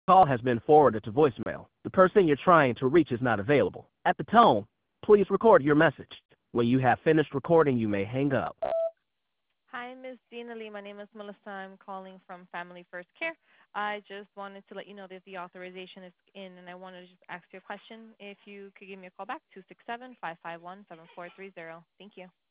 call has been forwarded to voicemail. The person you're trying to reach is not available. At the tone, please record your message. When you have finished recording, you may hang up. Hi, Miss Dina Lee. My name is Melissa. I'm calling from Family First Care. I just wanted to let you know that the authorization is in, and I wanted to just ask you a question. If you could give me a call back, 267-551-7430. Thank you.